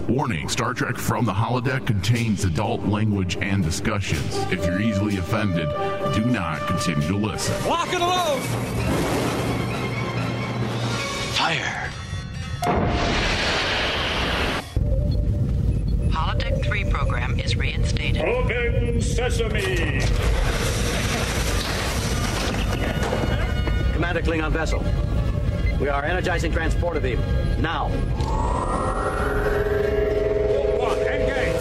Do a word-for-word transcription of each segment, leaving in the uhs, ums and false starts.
Warning, Star Trek From the Holodeck contains adult language and discussions. If you're easily offended, do not continue to listen. Lock and load! Fire. Holodeck three program is reinstated. Open sesame! Commander Klingon vessel. We are energizing transporter beam. Now. One, engage!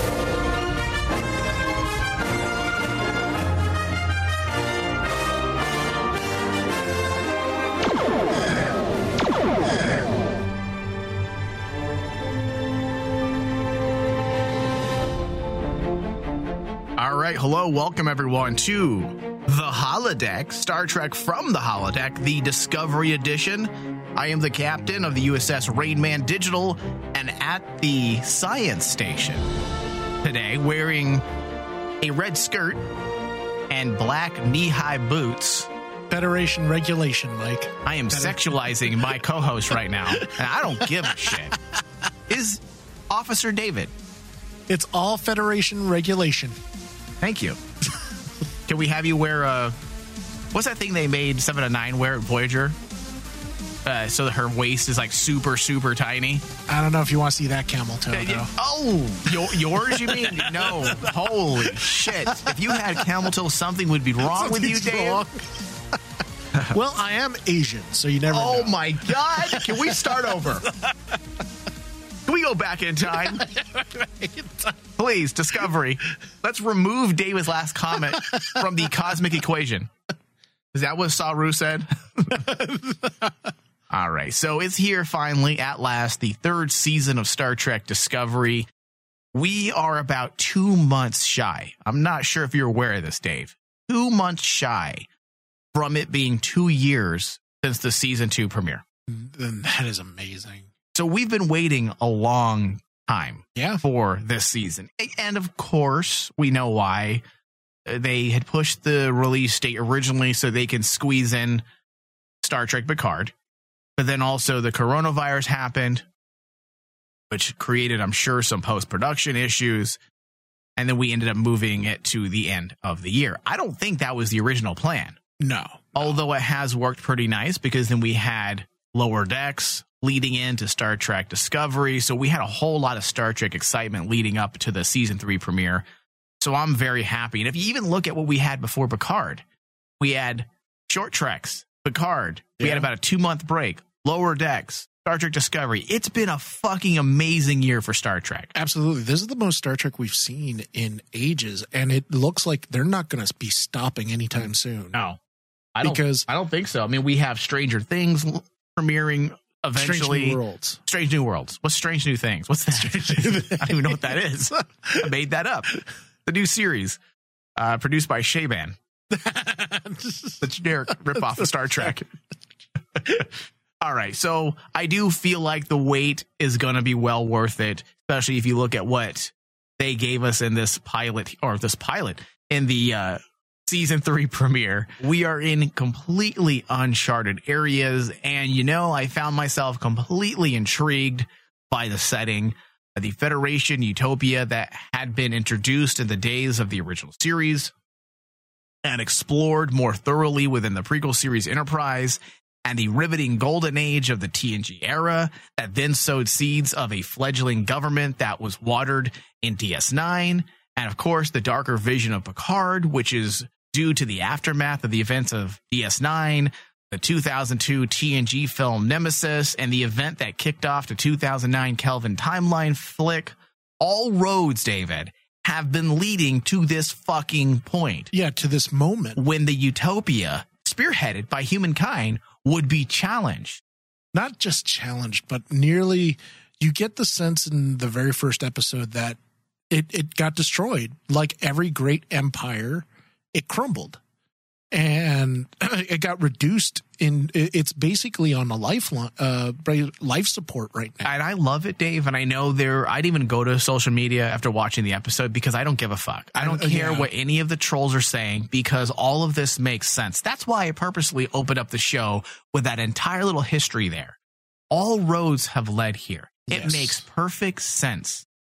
All right, hello, welcome everyone to The Holodeck, Star Trek From the Holodeck, the Discovery Edition. I am the captain of the U S S Rainman Digital and at the science station today wearing a red skirt and black knee-high boots. Federation regulation, Mike. I am sexualizing my co-host right now, and I don't give a shit. Is Officer David. It's all Federation regulation. Thank you. Can we have you wear a... What's that thing they made seven to nine wear at Voyager? Uh, so that her waist is like super, super tiny. I don't know if you want to see that camel toe, though. Oh, your, yours, you mean? No. Holy shit. If you had camel toe, something would be wrong with you, Dave. Well, I am Asian, so you never Oh, know. my God. Can we start over? Can we go back in time? Please, Discovery. Let's remove David's last comment from the cosmic equation. Is that what Saru said? All right. So it's here finally, at last, the third season of Star Trek Discovery. We are about two months shy. I'm not sure if you're aware of this, Dave. Two months shy from it being two years since the season two premiere. That is amazing. So we've been waiting a long time yeah. for this season. And of course, we know why. They had pushed the release date originally so they can squeeze in Star Trek Picard. But then also the coronavirus happened, which created, I'm sure, some post-production issues. And then we ended up moving it to the end of the year. I don't think that was the original plan. No. no. Although it has worked pretty nice because then we had Lower Decks leading into Star Trek Discovery. So we had a whole lot of Star Trek excitement leading up to the season three premiere. So I'm very happy. And if you even look at what we had before Picard, we had Short Treks, Picard. We yeah. had about a two-month break, Lower Decks, Star Trek Discovery. It's been a fucking amazing year for Star Trek. Absolutely. This is the most Star Trek we've seen in ages. And it looks like they're not going to be stopping anytime soon. No. I don't, because I don't think so. I mean, we have Stranger Things premiering eventually. Strange New Worlds. Strange New Worlds. What's Strange New Things? What's that? I don't even know what that is. I made that up. The new series, uh, produced by Shaban. The generic ripoff of Star Trek. All right. So I do feel like the wait is going to be well worth it, especially if you look at what they gave us in this pilot or this pilot in the uh, season three premiere. We are in completely uncharted areas. And, you know, I found myself completely intrigued by the setting. The Federation utopia that had been introduced in the days of the original series and explored more thoroughly within the prequel series Enterprise, and the riveting golden age of the T N G era that then sowed seeds of a fledgling government that was watered in D S nine, and of course the darker vision of Picard, which is due to the aftermath of the events of D S nine, the two thousand two T N G film Nemesis, and the event that kicked off the two thousand nine Kelvin timeline flick. All roads, David, have been leading to this fucking point. Yeah, to this moment. When the utopia, spearheaded by humankind, would be challenged. Not just challenged, but nearly, you get the sense in the very first episode that it, it got destroyed. Like every great empire, it crumbled. And it got reduced in, it's basically on a lifeline, uh, life support right now. And I love it, Dave. And I know there, I'd even go to social media after watching the episode because I don't give a fuck. I don't uh, care yeah. what any of the trolls are saying because all of this makes sense. That's why I purposely opened up the show with that entire little history there. All roads have led here. It yes. makes perfect sense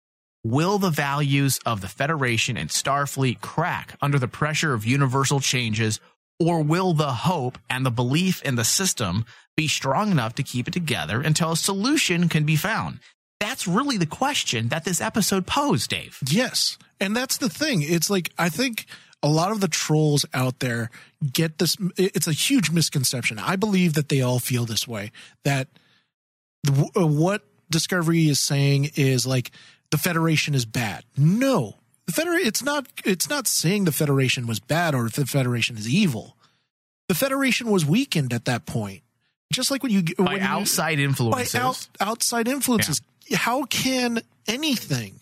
will the values of the Federation and Starfleet crack under the pressure of universal changes, or will the hope and the belief in the system be strong enough to keep it together until a solution can be found? That's really the question that this episode posed, Dave. Yes. And that's the thing. It's like, I think a lot of the trolls out there get this. It's a huge misconception. I believe that they all feel this way, that the, uh, what Discovery is saying is like the Federation is bad. No, the Federation, it's not, it's not saying the Federation was bad or the Federation is evil. The Federation was weakened at that point. Just like when you, by when outside you, influences. By out, outside influences. Yeah. How can anything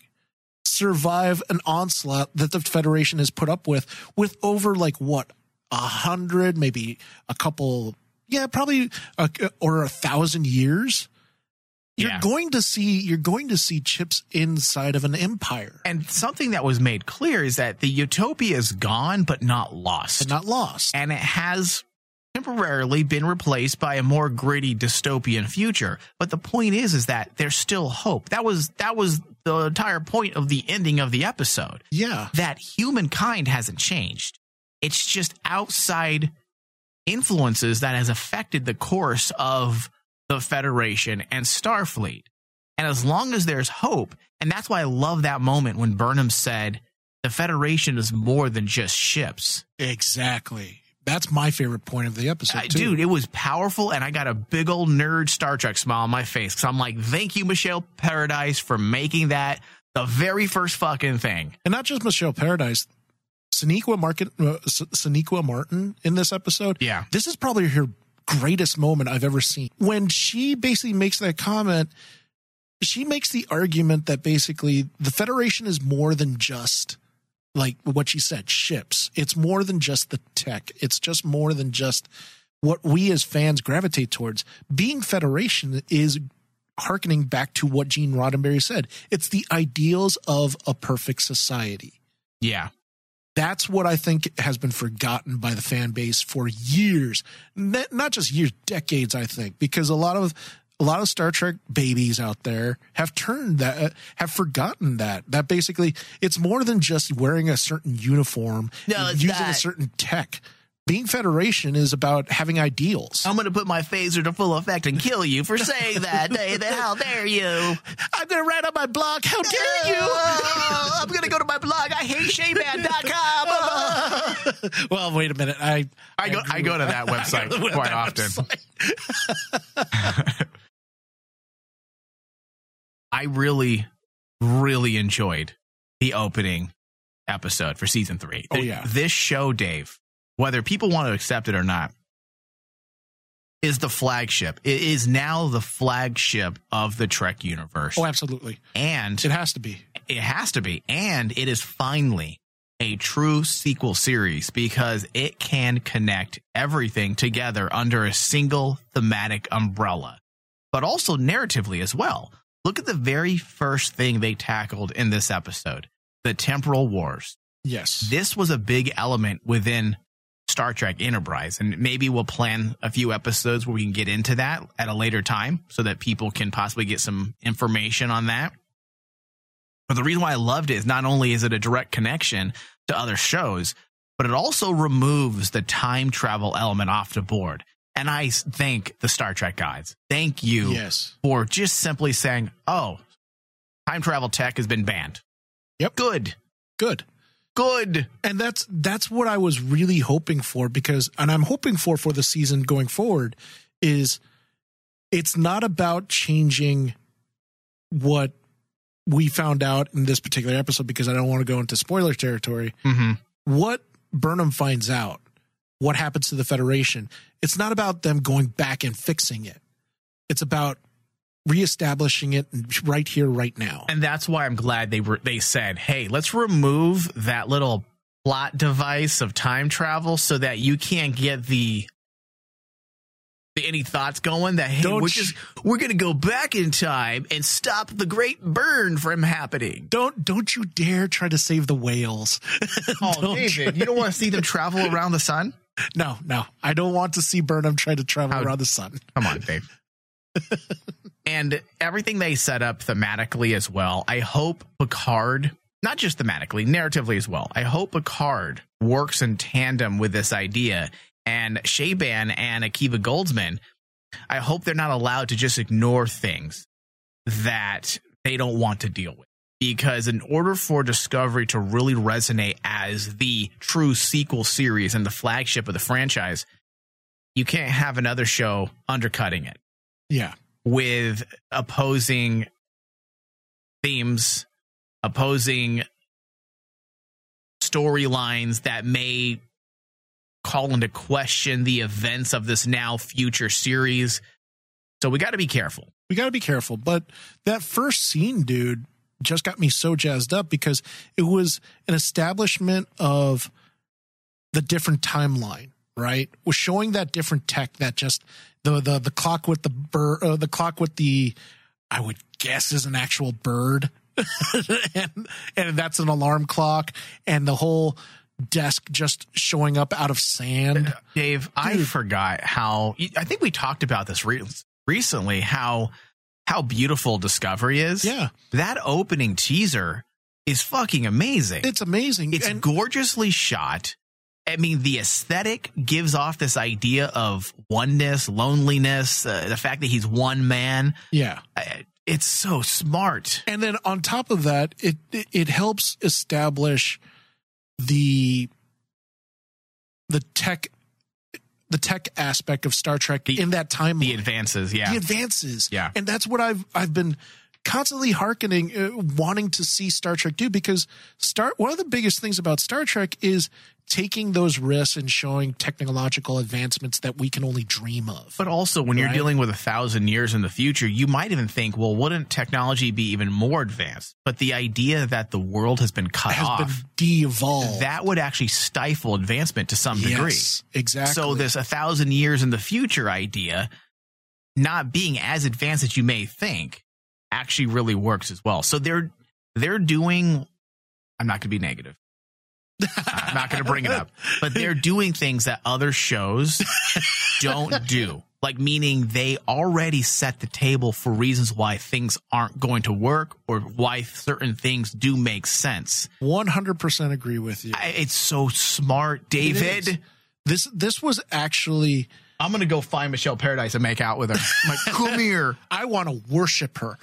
survive an onslaught that the Federation has put up with, with over like what, a hundred, maybe a couple, yeah, probably a, or a thousand years? You're yeah. going to see, you're going to see chips inside of an empire. And something that was made clear is that the utopia is gone, but not lost. But not lost. And it has temporarily been replaced by a more gritty dystopian future. But the point is, is that there's still hope. That was, that was the entire point of the ending of the episode. Yeah. That humankind hasn't changed. It's just outside influences that has affected the course of the Federation and Starfleet. And as long as there's hope, and that's why I love that moment when Burnham said, the Federation is more than just ships. Exactly. That's my favorite point of the episode, uh, too. Dude, it was powerful, and I got a big old nerd Star Trek smile on my face, because I'm like, thank you, Michelle Paradise, for making that the very first fucking thing. And not just Michelle Paradise, Sonequa Martin, uh, Sonequa Martin in this episode. Yeah. This is probably her greatest moment I've ever seen. When she basically makes that comment, she makes the argument that basically the Federation is more than just, like what she said, ships. It's more than just the tech. It's just more than just what we as fans gravitate towards. Being Federation is hearkening back to what Gene Roddenberry said. It's the ideals of a perfect society. Yeah. That's what I think has been forgotten by the fan base for years. Not just years, decades, I think, because a lot of a lot of Star Trek babies out there have turned that, have forgotten that, that basically it's more than just wearing a certain uniform, no, using that. a certain tech. Being Federation is about having ideals. I'm going to put my phaser to full effect and kill you for saying that, David. How dare you? I'm going to write on my blog. How dare you? Oh, I'm going to go to my blog. I hate Shaban dot com. Well, wait a minute. I I go I go to that website to quite that often. Website. I really, really enjoyed the opening episode for season three. Oh, yeah. This show, Dave, whether people want to accept it or not, is the flagship. It is now the flagship of the Trek universe. Oh, absolutely. And it has to be. It has to be. And it is finally a true sequel series because it can connect everything together under a single thematic umbrella, but also narratively as well. Look at the very first thing they tackled in this episode, the temporal wars. Yes. This was a big element within Star Trek Enterprise, and maybe we'll plan a few episodes where we can get into that at a later time so that people can possibly get some information on that. But the reason why I loved it is not only is it a direct connection to other shows, but it also removes the time travel element off the board. And I thank the Star Trek guys. Thank you yes. for just simply saying, oh, time travel tech has been banned. Yep. Good. Good. Good. And that's that's what I was really hoping for, because, and I'm hoping for for the season going forward, is it's not about changing what we found out in this particular episode, because I don't want to go into spoiler territory. Mm-hmm. What Burnham finds out, what happens to the Federation, it's not about them going back and fixing it. It's about reestablishing it right here, right now. And that's why I'm glad they were, they said, hey, let's remove that little plot device of time travel so that you can't get the, the any thoughts going that, hey, Don't we're sh- just, we're going to go back in time and stop the great burn from happening. Don't, don't you dare try to save the whales. Oh, Don't David, try- you don't want to see them travel around the sun? No, no, I don't want to see Burnham try to travel How- around the sun. Come on, Dave. And everything they set up thematically as well. I hope Picard, not just thematically, narratively as well. I hope Picard works in tandem with this idea. And Shaban and Akiva Goldsman, I hope they're not allowed to just ignore things that they don't want to deal with. Because in order for Discovery to really resonate as the true sequel series and the flagship of the franchise, you can't have another show undercutting it. Yeah. With opposing themes, opposing storylines that may call into question the events of this now future series. So we got to be careful. We got to be careful. But that first scene, dude, just got me so jazzed up because it was an establishment of the different timeline, right? Was showing that different tech that just the the the clock with the bird, uh, the clock with the, I would guess is an actual bird, and and that's an alarm clock, and the whole desk just showing up out of sand. Dave, Dude. I forgot how. I think we talked about this re- recently. How how beautiful Discovery is. Yeah, that opening teaser is fucking amazing. It's amazing. It's and- gorgeously shot. I mean, the aesthetic gives off this idea of oneness, loneliness, uh, the fact that he's one man. Yeah. Uh, it's so smart. And then on top of that, it, it it helps establish the the tech the tech aspect of Star Trek the, in that timeline. The advances, yeah. The advances. Yeah. And that's what I've I've been constantly hearkening, uh, wanting to see Star Trek do, because Star one of the biggest things about Star Trek is taking those risks and showing technological advancements that we can only dream of. But also, when right? you're dealing with a thousand years in the future, you might even think, well, wouldn't technology be even more advanced? But the idea that the world has been cut has off, been de-evolved, that would actually stifle advancement to some degree. Yes, exactly. So this a thousand years in the future idea, not being as advanced as you may think, actually really works as well. So they're they're doing. I'm not going to be negative. I'm not going to bring it up, but they're doing things that other shows don't do. Like, meaning they already set the table for reasons why things aren't going to work or why certain things do make sense. one hundred percent agree with you. I, it's so smart, David. This this was actually... I'm going to go find Michelle Paradise and make out with her. I'm like, come here. I want to worship her.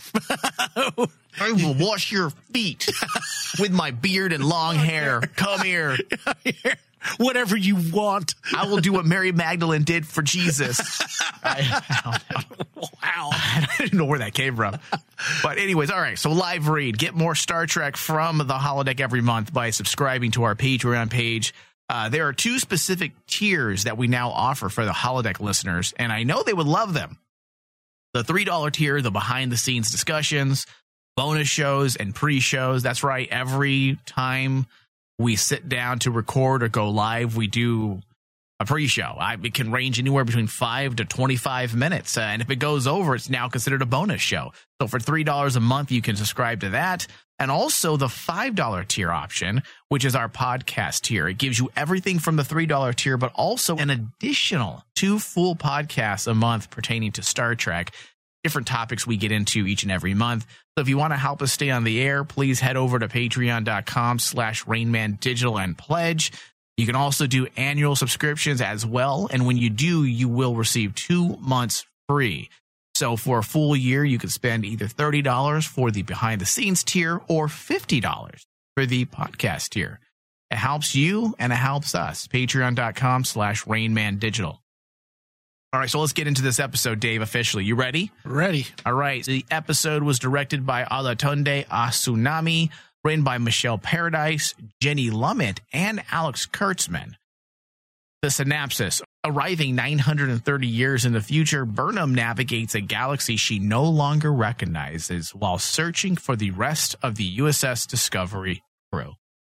I will wash your feet with my beard and long hair. Come here. Whatever you want. I will do what Mary Magdalene did for Jesus. I, I don't know. Wow. I didn't know where that came from. But anyways, all right. So live read. Get more Star Trek from the Holodeck every month by subscribing to our Patreon page. Uh, there are two specific tiers that we now offer for the Holodeck listeners, and I know they would love them. The three dollar tier, the behind-the-scenes discussions, bonus shows, and pre-shows. That's right. Every time we sit down to record or go live, we do a pre-show. I, it can range anywhere between five to twenty-five minutes, uh, and if it goes over, it's now considered a bonus show. So for three dollars a month, you can subscribe to that. And also the five dollar tier option, which is our podcast tier. It gives you everything from the three dollar tier, but also an additional two full podcasts a month pertaining to Star Trek, different topics we get into each and every month. So if you want to help us stay on the air, please head over to patreon.com slash Rainman Digital and pledge. You can also do annual subscriptions as well. And when you do, you will receive two months free. So for a full year, you can spend either thirty dollars for the behind-the-scenes tier or fifty dollars for the podcast tier. It helps you and it helps us. Patreon.com slash Rainman Digital. All right, so let's get into this episode, Dave, officially. You ready? Ready. All right. The episode was directed by Olatunde Asunami, written by Michelle Paradise, Jenny Lumet, and Alex Kurtzman. The synopsis. Arriving nine hundred thirty years in the future, Burnham navigates a galaxy she no longer recognizes while searching for the rest of the U S S Discovery crew.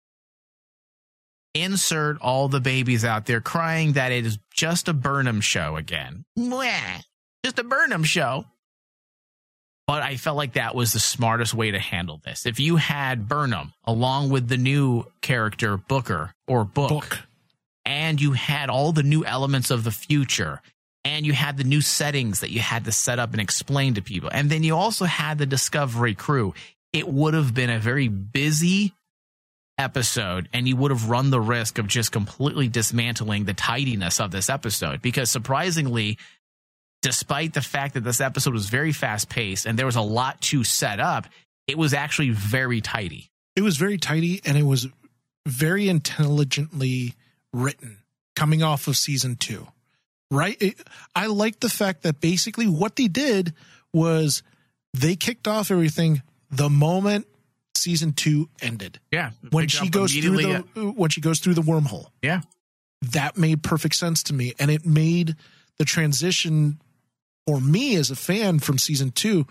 Insert all the babies out there crying that it is just a Burnham show again. Mwah, just a Burnham show. But I felt like that was the smartest way to handle this. If you had Burnham along with the new character Booker or Book, Book. and you had all the new elements of the future, and you had the new settings that you had to set up and explain to people. And then you also had the Discovery crew. It would have been a very busy episode, and you would have run the risk of just completely dismantling the tidiness of this episode. Because surprisingly, despite the fact that this episode was very fast paced and there was a lot to set up, it was actually very tidy. It was very tidy, and it was very intelligently written coming off of season two. Right? It, I like the fact that basically what they did was they kicked off everything the moment season two ended. Yeah. When she goes through the at- when she goes through the wormhole. Yeah. That made perfect sense to me, and it made the transition for me as a fan from season two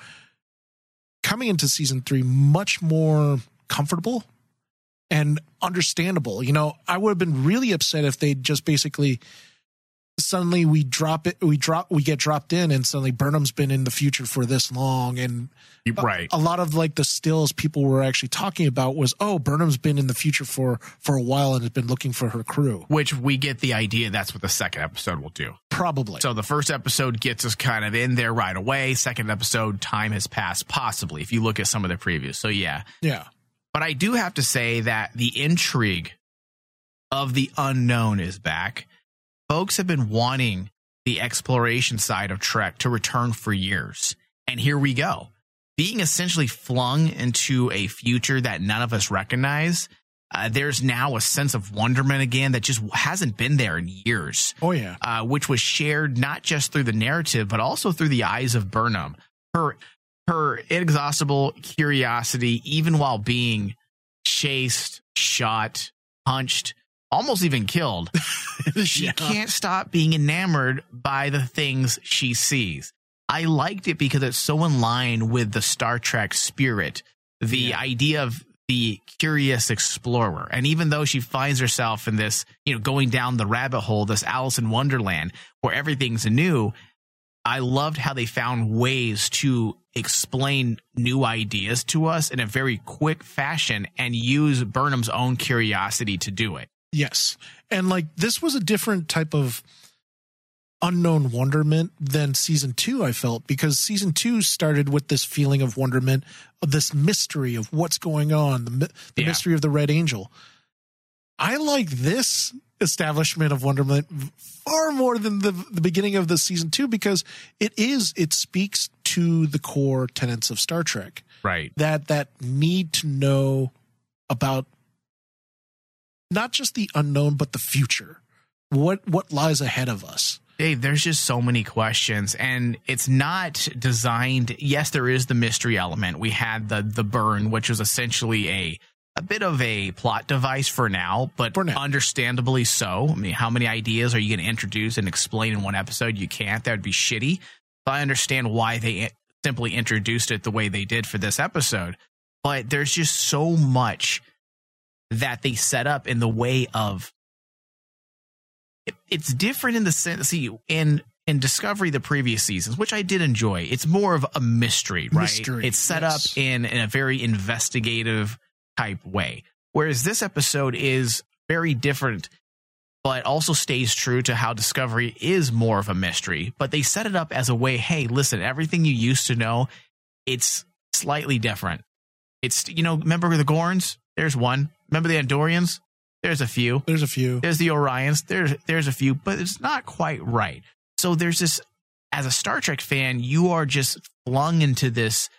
coming into season three much more comfortable and understandable. You know, I would have been really upset if they just basically suddenly we drop it, we drop, we get dropped in, and suddenly Burnham's been in the future for this long. And right. a, a lot of like the stills people were actually talking about was, oh, Burnham's been in the future for, for a while and has been looking for her crew. Which we get the idea that's what the second episode will do. Probably. So the first episode gets us kind of in there right away. Second episode, time has passed, possibly, if you look at some of the previews. So yeah. Yeah. But I do have to say that the intrigue of the unknown is back. Folks have been wanting the exploration side of Trek to return for years. And here we go. Being essentially flung into a future that none of us recognize, uh, there's now a sense of wonderment again that just hasn't been there in years. Oh, yeah. Uh, which was shared not just through the narrative, but also through the eyes of Burnham. Her, her inexhaustible curiosity, even while being chased, shot, punched, almost even killed, she Yeah. can't stop being enamored by the things she sees. I liked it because it's so in line with the Star Trek spirit, the Yeah. idea of the curious explorer. And even though she finds herself in this, you know, going down the rabbit hole, this Alice in Wonderland where everything's new, I loved how they found ways to explain new ideas to us in a very quick fashion and use Burnham's own curiosity to do it. Yes. And like this was a different type of unknown wonderment than season two, I felt, because season two started with this feeling of wonderment, of this mystery of what's going on, the, the Yeah. mystery of the Red Angel. I like this establishment of wonderment far more than the, the beginning of the season two, because it is, it speaks to the core tenets of Star Trek. Right. That, that need to know about not just the unknown, but the future. What what lies ahead of us? Dave, there's just so many questions, and it's not designed. Yes, there is the mystery element. We had the the burn, which was essentially a a bit of a plot device for now, but For now. understandably so. I mean, how many ideas are you going to introduce and explain in one episode? You can't. That would be shitty. So I understand why they simply introduced it the way they did for this episode. But there's just so much that they set up in the way of it, it's different in the sense, see, in in Discovery, the previous seasons, which I did enjoy, it's more of a mystery, right? Mystery, it's set yes. up in, in a very investigative type way, whereas this episode is very different, but also stays true to how Discovery is more of a mystery. But they set it up as a way, hey, listen, everything you used to know, it's slightly different. It's, you know, remember the Gorns? There's one. Remember the Andorians? There's a few. There's a few. There's the Orions. There's there's a few, but it's not quite right. So there's this, as a Star Trek fan, you are just flung into this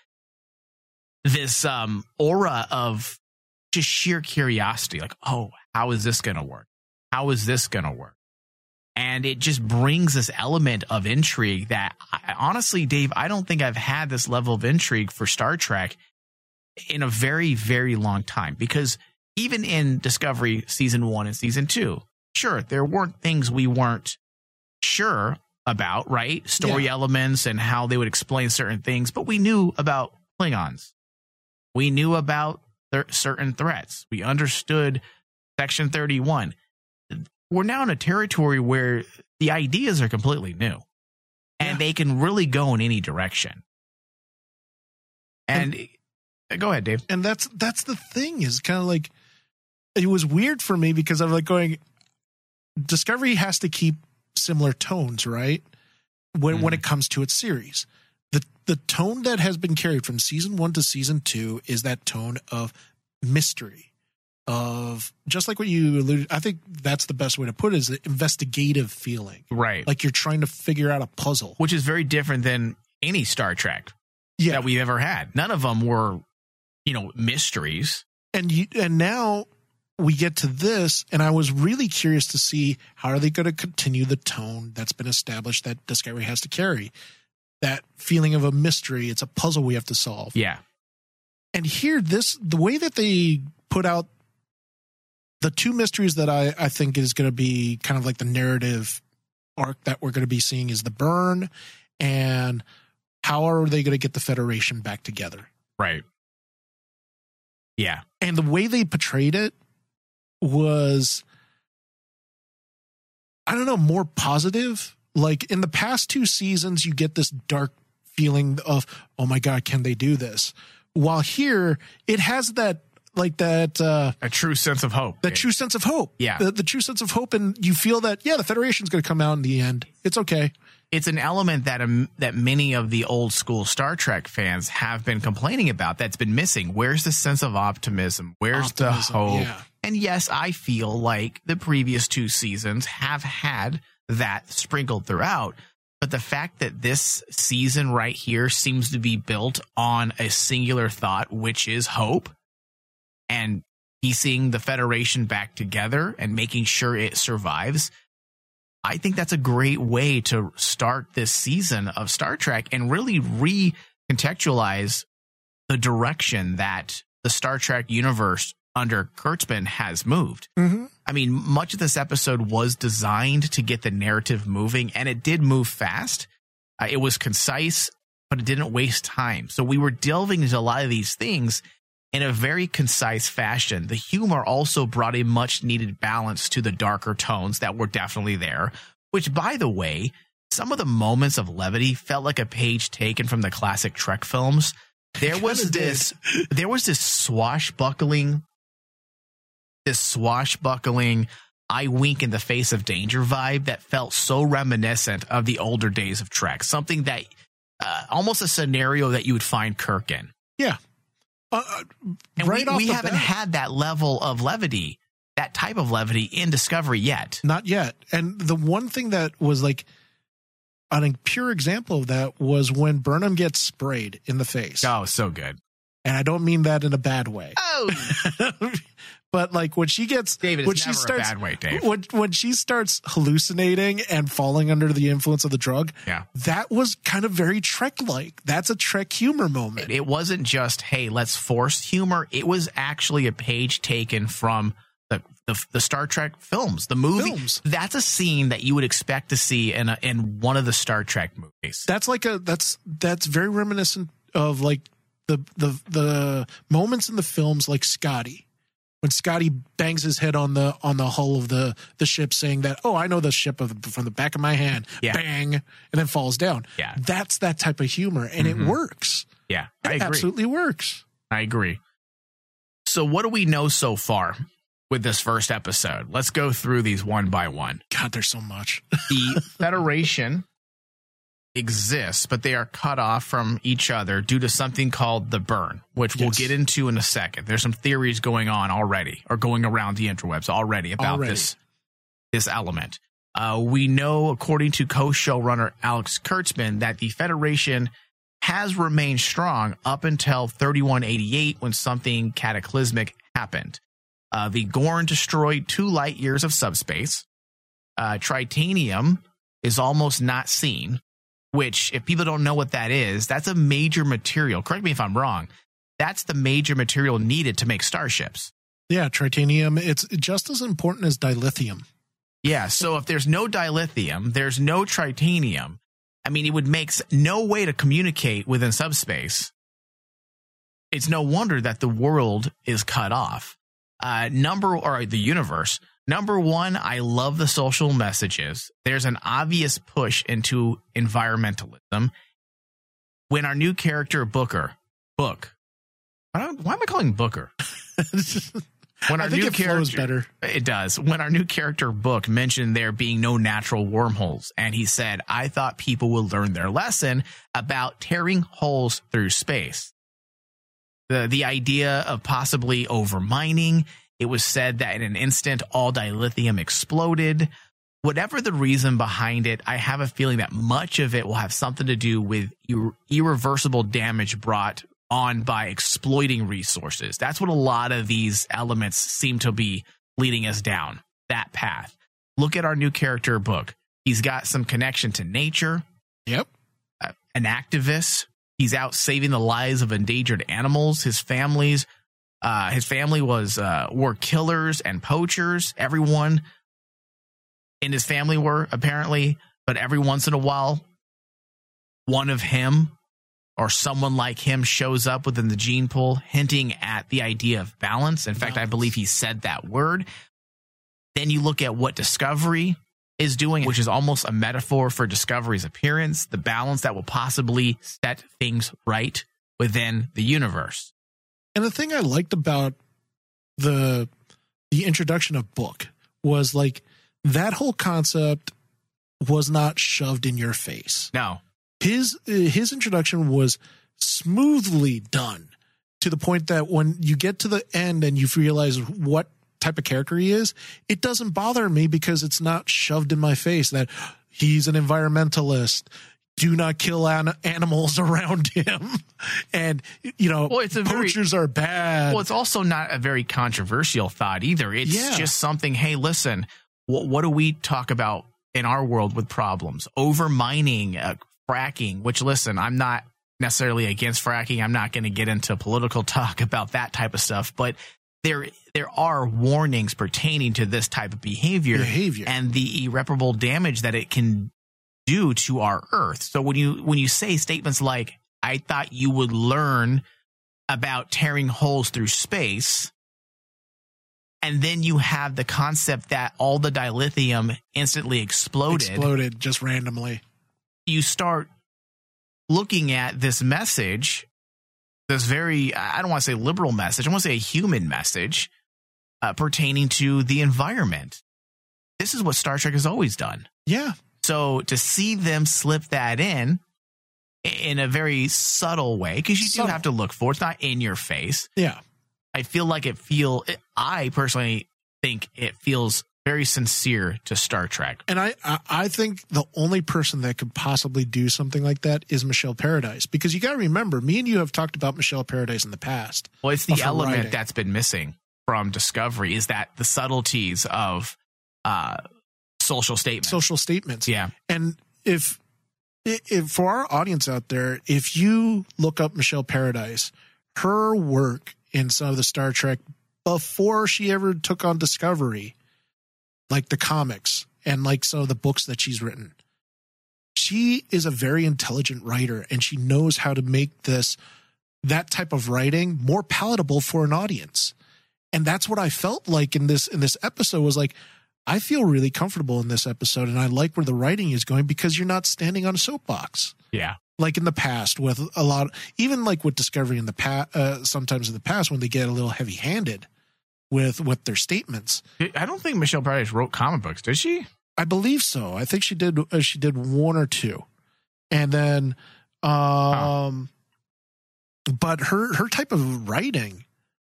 this um aura of just sheer curiosity. Like, oh, how is this going to work? How is this going to work? And it just brings this element of intrigue that, I, honestly, Dave, I don't think I've had this level of intrigue for Star Trek in a very, very long time. Because even in Discovery season one and season two, sure, there weren't things we weren't sure about, right? Story Yeah. elements and how they would explain certain things, but we knew about Klingons. We knew about th- certain threats. We understood Section thirty-one. We're now in a territory where the ideas are completely new, and Yeah. they can really go in any direction. And, go ahead, Dave. And that's that's the thing, is kind of like, it was weird for me because I'm like going, Discovery has to keep similar tones, right? when Mm-hmm. when it comes to its series. The the tone that has been carried from season one to season two is that tone of mystery, of just like what you alluded. I think that's the best way to put it, is the investigative feeling. Right. Like you're trying to figure out a puzzle. Which is very different than any Star Trek Yeah. that we've ever had. None of them were, you know, mysteries. And you, and now we get to this, and I was really curious to see how are they going to continue the tone that's been established that Discovery has to carry. That feeling of a mystery, it's a puzzle we have to solve. Yeah. And here, this the way that they put out the two mysteries that I, I think is going to be kind of like the narrative arc that we're going to be seeing is the burn, and how are they going to get the Federation back together? Right. Yeah. And the way they portrayed it was, I don't know, more positive. Like in the past two seasons, you get this dark feeling of, oh my God, can they do this? While here, it has that, like that, uh, A true sense of hope. that true sense of hope. Yeah. The, the true sense of hope. And you feel that, yeah, the Federation's going to come out in the end. It's okay. It's an element that um, that many of the old school Star Trek fans have been complaining about that's been missing. Where's the sense of optimism? Where's Optimism, the hope? yeah. And yes, I feel like the previous two seasons have had that sprinkled throughout. But the fact that this season right here seems to be built on a singular thought, which is hope, and piecing the Federation back together and making sure it survives, I think that's a great way to start this season of Star Trek and really recontextualize the direction that the Star Trek universe under Kurtzman has moved. Mm-hmm. I mean, much of this episode was designed to get the narrative moving, and it did move fast. Uh, it was concise, but it didn't waste time. So we were delving into a lot of these things in a very concise fashion. The humor also brought a much needed balance to the darker tones that were definitely there, which, by the way, some of the moments of levity felt like a page taken from the classic Trek films. There was this, there was this swashbuckling, this swashbuckling, I wink in the face of danger vibe that felt so reminiscent of the older days of Trek. Something that, uh, almost a scenario that you would find Kirk in. Yeah. Uh, And right we, off we the haven't bat. had that level of levity, that type of levity in Discovery yet. Not yet. And the one thing that was like a pure example of that was when Burnham gets sprayed in the face. Oh, so good. And I don't mean that in a bad way. Oh, But like when she gets David, when it's she never starts a bad way, Dave. when when she starts hallucinating and falling under the influence of the drug, Yeah. that was kind of very Trek like. That's a Trek humor moment. It wasn't just, hey, let's force humor. It was actually a page taken from the the, the Star Trek films, the movie. Films. That's a scene that you would expect to see in a, in one of the Star Trek movies. That's like a that's that's very reminiscent of like the the the moments in the films like Scotty. When Scotty bangs his head on the on the hull of the, the ship, saying that, "Oh, I know the ship of, from the back of my hand," Yeah. bang, and then falls down. Yeah. That's that type of humor, and Mhm. it works. Yeah, It I agree. absolutely works. I agree. So what do we know so far with this first episode? Let's go through these one by one. God, there's so much. The Federation exists, but they are cut off from each other due to something called the burn, which we'll Yes. get into in a second. There's some theories going on already, or going around the interwebs already about Already. this this element. Uh, we know, according to co-showrunner Alex Kurtzman, that the Federation has remained strong up until thirty-one eighty-eight, when something cataclysmic happened. Uh, the Gorn destroyed two light years of subspace. Uh, Tritanium is almost not seen, which, if people don't know what that is, that's a major material. Correct me if I'm wrong. That's the major material needed to make starships. Yeah, tritanium. It's just as important as dilithium. Yeah, so if there's no dilithium, there's no tritanium. I mean, it would make s- no way to communicate within subspace. It's no wonder that the world is cut off. Uh, number, or the universe. Number one, I love the social messages. There's an obvious push into environmentalism. When our new character, Booker, Book, why, don't, why am I calling him Booker? When our I think new it flows character, better. It does. When our new character book mentioned there being no natural wormholes, and he said, I thought people would learn their lesson about tearing holes through space. The, the idea of possibly overmining, it was said that in an instant, all dilithium exploded. Whatever the reason behind it, I have a feeling that much of it will have something to do with ir- irreversible damage brought on by exploiting resources. That's what a lot of these elements seem to be leading us down, that path. Look at our new character book. He's got some connection to nature. Yep. Uh, an activist. He's out saving the lives of endangered animals. His family's, uh, his family was uh, were killers and poachers. Everyone in his family were, apparently, but every once in a while, one of him or someone like him shows up within the gene pool, hinting at the idea of balance. In fact, I believe he said that word. Then you look at what Discovery is doing, which is almost a metaphor for Discovery's appearance, the balance that will possibly set things right within the universe. And the thing I liked about the the introduction of Book was like that whole concept was not shoved in your face. No. His his introduction was smoothly done to the point that when you get to the end and you realize what type of character he is, it doesn't bother me because it's not shoved in my face that he's an environmentalist. Do not kill an- animals around him. And, you know, well, it's a poachers very, are bad. Well, it's also not a very controversial thought either. It's yeah. just something, hey, listen, what, what do we talk about in our world with problems? Over mining, uh, fracking, which, listen, I'm not necessarily against fracking. I'm not going to get into political talk about that type of stuff, but there there are warnings pertaining to this type of behavior, behavior. and the irreparable damage that it can do to our Earth. So when you when you say statements like, I thought you would learn about tearing holes through space, and then you have the concept that all the dilithium instantly exploded. Exploded just randomly. You start looking at this message, this very, I don't want to say liberal message, I want to say a human message uh, pertaining to the environment. This is what Star Trek has always done. Yeah. So to see them slip that in, in a very subtle way, because you subtle. do have to look for it. It's not in your face. Yeah. I feel like it feel, I personally think it feels very sincere to Star Trek. And I, I, I think the only person that could possibly do something like that is Michelle Paradise, because you got to remember, me and you have talked about Michelle Paradise in the past. Well, it's the element writing. that's been missing from Discovery is that the subtleties of uh, social statements. Social statements. Yeah. And if, if for our audience out there, if you look up Michelle Paradise, her work in some of the Star Trek before she ever took on Discovery, like the comics and like some of the books that she's written, she is a very intelligent writer, and she knows how to make this, that type of writing more palatable for an audience. And that's what I felt like in this, in this episode was like, I feel really comfortable in this episode, and I like where the writing is going because you're not standing on a soapbox. Yeah. Like in the past with a lot, even like with Discovery in the past, uh, sometimes in the past when they get a little heavy handed with, with their statements. I don't think Michelle Paradise wrote comic books, did she? I believe so. I think she did. Uh, she did one or two, and then, um, huh. but her, her type of writing,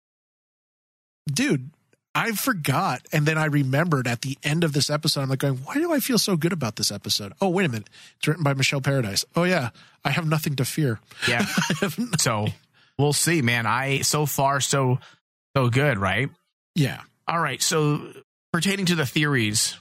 dude, I forgot. And then I remembered at the end of this episode, I'm like going, why do I feel so good about this episode? Oh, wait a minute. It's written by Michelle Paradise. Oh yeah. I have nothing to fear. Yeah. So we'll see, man. I, so far, so, so good, right? Yeah. All right. So pertaining to the theories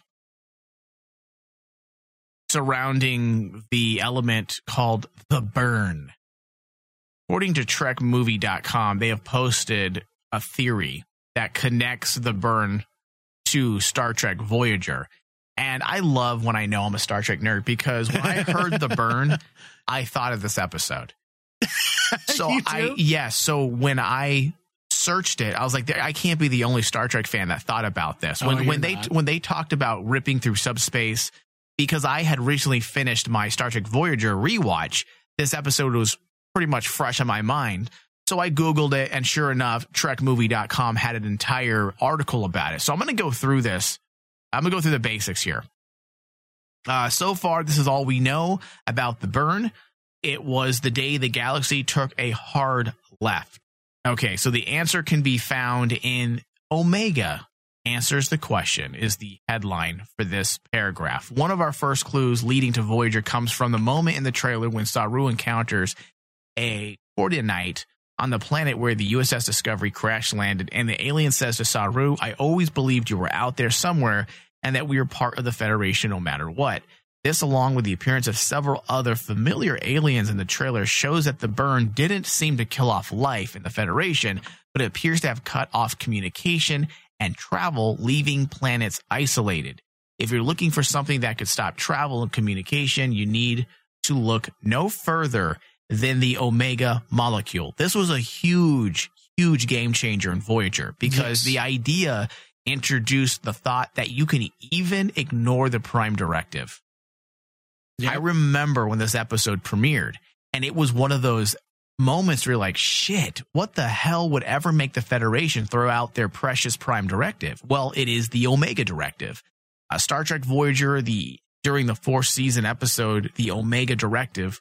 surrounding the element called the burn, according to Trek Movie dot com, they have posted a theory that connects the burn to Star Trek Voyager. And I love when I know I'm a Star Trek nerd, because when I heard the burn, I thought of this episode. So I, yeah. So when I searched it, I was like, I can't be the only Star Trek fan that thought about this. When, oh, when they, not. when they talked about ripping through subspace, because I had recently finished my Star Trek Voyager rewatch, this episode was pretty much fresh on my mind. So I Googled it, and sure enough, Trek Movie dot com had an entire article about it. So I'm going to go through this. I'm going to go through the basics here. Uh, so far, this is all we know about the burn. It was the day the galaxy took a hard left. Okay, so the answer can be found in Omega answers the question is the headline for this paragraph. One of our first clues leading to Voyager comes from the moment in the trailer when Saru encounters a Kordionite on the planet where the U S S Discovery crash landed, and the alien says to Saru, I always believed you were out there somewhere and that we were part of the Federation no matter what. This, along with the appearance of several other familiar aliens in the trailer, shows that the burn didn't seem to kill off life in the Federation, but it appears to have cut off communication and travel, leaving planets isolated. If you're looking for something that could stop travel and communication, you need to look no further than the Omega molecule. This was a huge, huge game changer in Voyager because yes. the idea introduced the thought that you can even ignore the Prime Directive. Yep. I remember when this episode premiered, and it was one of those moments where you're like, shit, what the hell would ever make the Federation throw out their precious Prime Directive? Well, it is the Omega Directive. Uh, Star Trek Voyager, the during the fourth season episode, the Omega Directive,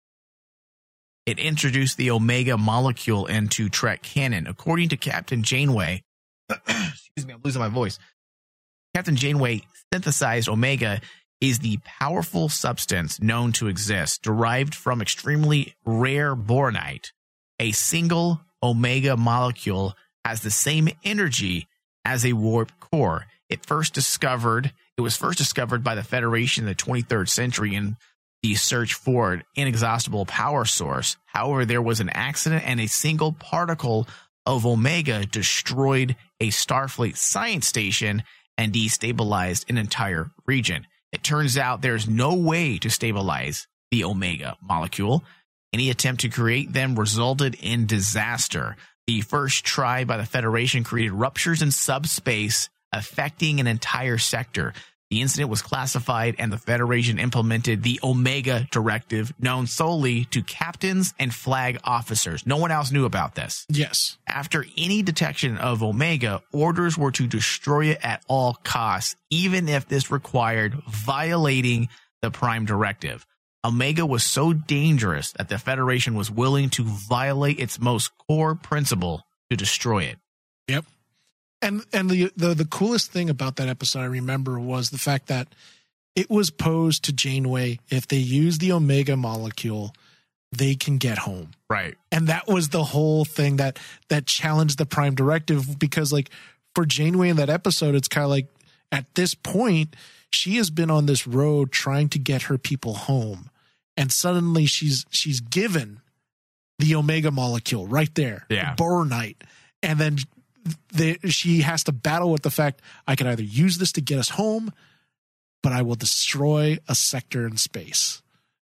it introduced the Omega molecule into Trek canon. According to Captain Janeway, excuse me, I'm losing my voice. Captain Janeway synthesized Omega is the powerful substance known to exist, derived from extremely rare boronite. A single Omega molecule has the same energy as a warp core. It first discovered, it was first discovered by the Federation in the twenty-third century in the search for an inexhaustible power source. However, there was an accident and a single particle of Omega destroyed a Starfleet science station and destabilized an entire region. It turns out there's no way to stabilize the Omega molecule. Any attempt to create them resulted in disaster. The first try by the Federation created ruptures in subspace, affecting an entire sector. The incident was classified, and the Federation implemented the Omega Directive, known solely to captains and flag officers. No one else knew about this. Yes. After any detection of Omega, orders were to destroy it at all costs, even if this required violating the Prime Directive. Omega was so dangerous that the Federation was willing to violate its most core principle to destroy it. Yep. And and the, the the coolest thing about that episode I remember was the fact that it was posed to Janeway, if they use the Omega molecule, they can get home. Right. And that was the whole thing that that challenged the Prime Directive, because like for Janeway in that episode, it's kind of like at this point, she has been on this road trying to get her people home. And suddenly she's she's given the Omega molecule right there. Yeah. The boronite. And then The, she has to battle with the fact, I can either use this to get us home, but I will destroy a sector in space.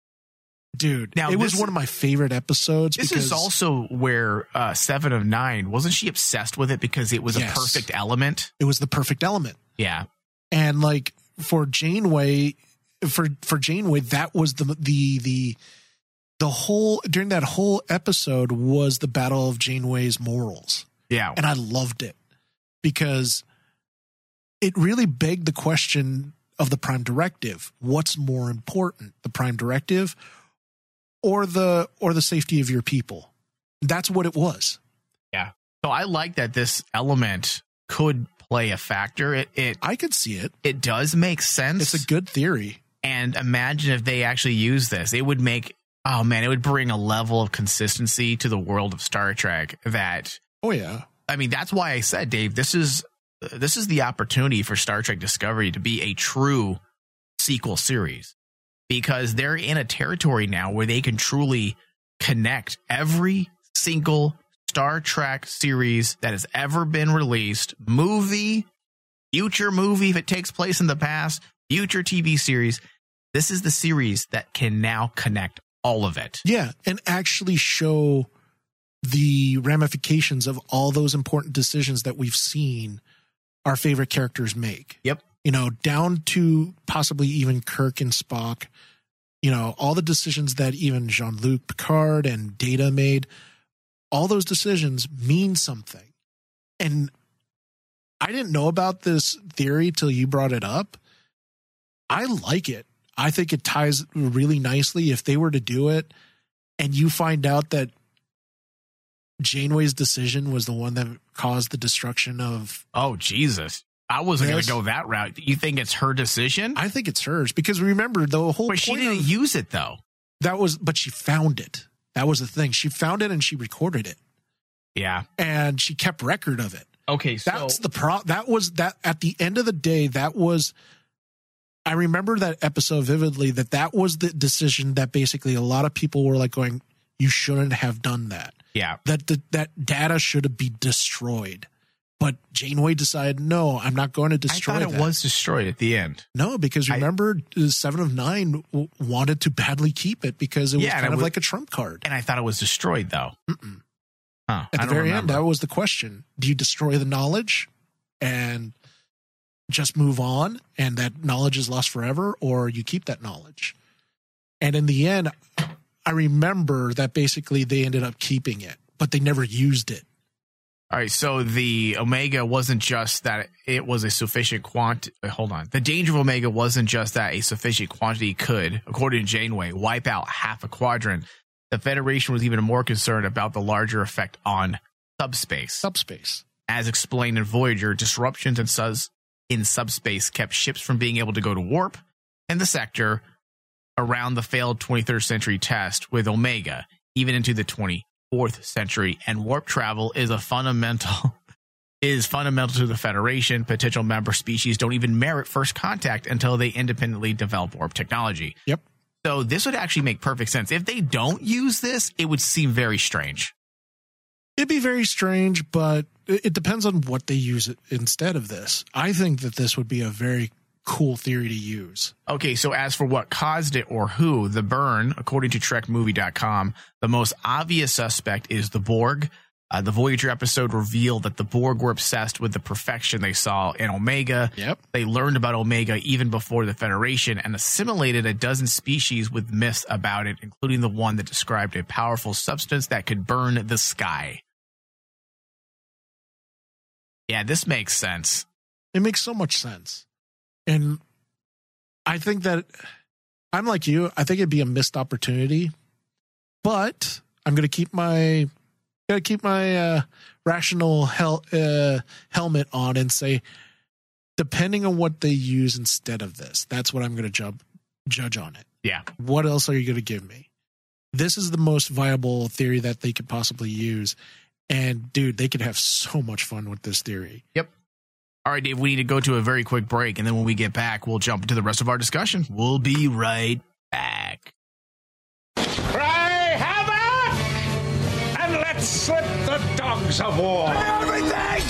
Dude, now, it was one of my favorite episodes. This because, is also where uh, Seven of Nine, wasn't she obsessed with it because it was yes, a perfect element? It was the perfect element. Yeah. And like for Janeway, for, for Janeway, that was the, the, the, the whole, during that whole episode was the battle of Janeway's morals. Yeah. And I loved it because it really begged the question of the Prime Directive. What's more important, the Prime Directive or the or the safety of your people? That's what it was. Yeah. So I like that this element could play a factor. It it I could see it. It does make sense. It's a good theory. And imagine if they actually use this. It would make oh man, it would bring a level of consistency to the world of Star Trek that Oh yeah. I mean, that's why I said, Dave, this is uh, this is the opportunity for Star Trek Discovery to be a true sequel series, because they're in a territory now where they can truly connect every single Star Trek series that has ever been released, movie, future movie if it takes place in the past, future T V series. This is the series that can now connect all of it. Yeah, and actually show the ramifications of all those important decisions that we've seen our favorite characters make. Yep. You know, down to possibly even Kirk and Spock, you know, all the decisions that even Jean-Luc Picard and Data made, all those decisions mean something. And I didn't know about this theory till you brought it up. I like it. I think it ties really nicely if they were to do it and you find out that Janeway's decision was the one that caused the destruction of... Oh, Jesus. I wasn't going to go that route. You think it's her decision? I think it's hers because remember the whole But she point didn't of, use it though. That was, but she found it. That was the thing. She found it and she recorded it. Yeah. And she kept record of it. Okay, so that's the pro. That was that at the end of the day. That was. I remember that episode vividly. That that was the decision that basically a lot of people were like going, "You shouldn't have done that." Yeah. That the, that data should be destroyed. But Janeway decided, no, I'm not going to destroy. I thought it that. was destroyed at the end. No, because remember, I, Seven of Nine w- wanted to badly keep it because it was yeah, kind of was, like a trump card. And I thought it was destroyed though. Mm-mm. Huh, At I the very remember. end, that was the question. Do you destroy the knowledge and just move on and that knowledge is lost forever, or you keep that knowledge? And in the end, I remember that basically they ended up keeping it, but they never used it. All right, so the Omega wasn't just that it was a sufficient quantity. Hold on. The danger of Omega wasn't just that a sufficient quantity could, according to Janeway, wipe out half a quadrant. The Federation was even more concerned about the larger effect on subspace. Subspace. As explained in Voyager, disruptions in, sus- in subspace kept ships from being able to go to warp in the sector around the failed twenty-third century test with Omega, even into the twenty-fourth century. And warp travel is a fundamental is fundamental to the Federation. Potential member species don't even merit first contact until they independently develop warp technology. Yep. So this would actually make perfect sense. If they don't use this, it would seem very strange. It'd be very strange, but it depends on what they use it instead of this. I think that this would be a very cool theory to use. Okay, so as for what caused it or who, the burn, according to Trek Movie dot com, the most obvious suspect is the Borg. Uh, the Voyager episode revealed that the Borg were obsessed with the perfection they saw in Omega. Yep. They learned about Omega even before the Federation and assimilated a dozen species with myths about it, including the one that described a powerful substance that could burn the sky. Yeah, this makes sense. It makes so much sense. And I think that I'm like you. I think it'd be a missed opportunity, but I'm going to keep my got to keep my uh, rational hel- uh, helmet on and say, depending on what they use instead of this, that's what I'm going to jump judge on it. Yeah. What else are you going to give me? This is the most viable theory that they could possibly use. And dude, they could have so much fun with this theory. Yep. All right, Dave, we need to go to a very quick break. And then when we get back, we'll jump into the rest of our discussion. We'll be right back. Cry havoc! And let's slip the dogs of war. Everything!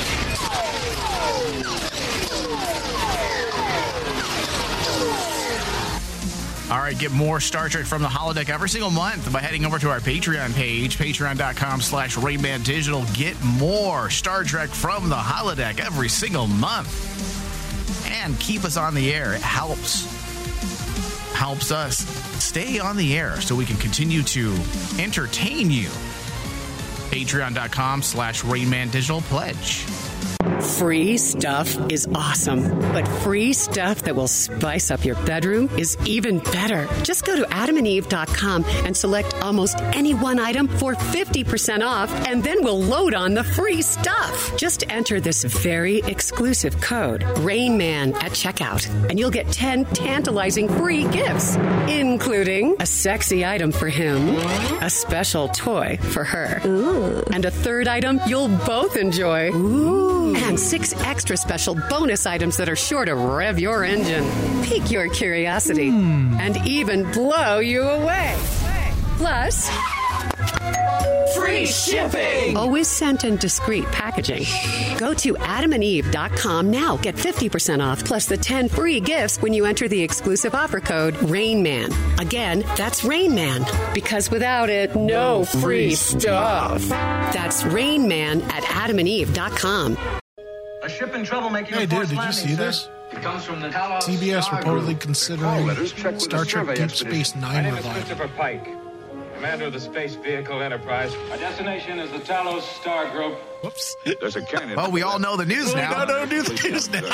All right, get more Star Trek from the holodeck every single month by heading over to our Patreon page, patreon.com slash Rayman Digital. Get more Star Trek from the holodeck every single month. And keep us on the air. It helps. Helps us stay on the air so we can continue to entertain you. Patreon.com slash Rayman Digital Pledge. Free stuff is awesome, but free stuff that will spice up your bedroom is even better. Just go to adam and eve dot com and select almost any one item for fifty percent off, and then we'll load on the free stuff. Just enter this very exclusive code, RAINMAN, at checkout, and you'll get ten tantalizing free gifts, including a sexy item for him, a special toy for her, Ooh. and a third item you'll both enjoy. Ooh. And six extra special bonus items that are sure to rev your engine, pique your curiosity, mm. and even blow you away. Plus, free shipping! Always sent in discreet packaging. Go to adam and eve dot com now. Get fifty percent off plus the ten free gifts when you enter the exclusive offer code RAINMAN. Again, that's RAINMAN. Because without it, no free stuff. That's RAINMAN at adam and eve dot com. A ship in trouble making Hey, a dude, forced did you landing, see sir. this? It comes from the Talos C B S Star reportedly Group. considering Star Trek Deep Space My Nine name is revival. Christopher Pike. Commander of the Space Vehicle Enterprise. Our destination is the Talos Star Group. Whoops. There's a canyon. Oh, we all know the news now. No, no, do the news now.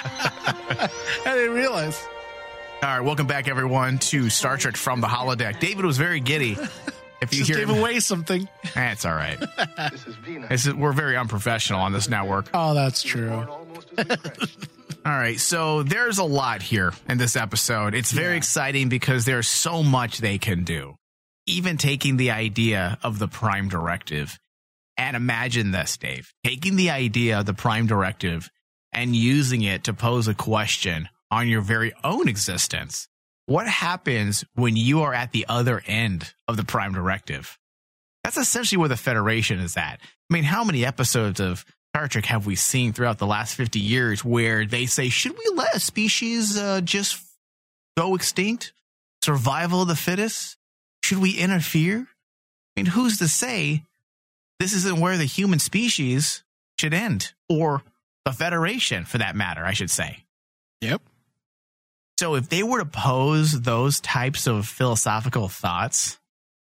I didn't realize. All right, welcome back, everyone, to Star Trek From the Holodeck. David was very giddy. If you Just hear gave away something. That's all right. This is Venus. This is, we're very unprofessional on this network. Oh, that's true. Almost as refreshed. All right, so there's a lot here in this episode. It's very Yeah. exciting because there's so much they can do. Even taking the idea of the Prime Directive. And imagine this, Dave. Taking the idea of the Prime Directive and using it to pose a question on your very own existence. What happens when you are at the other end of the Prime Directive? That's essentially where the Federation is at. I mean, how many episodes of Star Trek have we seen throughout the last fifty years where they say, should we let a species uh, just go extinct? Survival of the fittest? Should we interfere? I mean, who's to say this isn't where the human species should end? Or the Federation, for that matter, I should say. Yep. So if they were to pose those types of philosophical thoughts,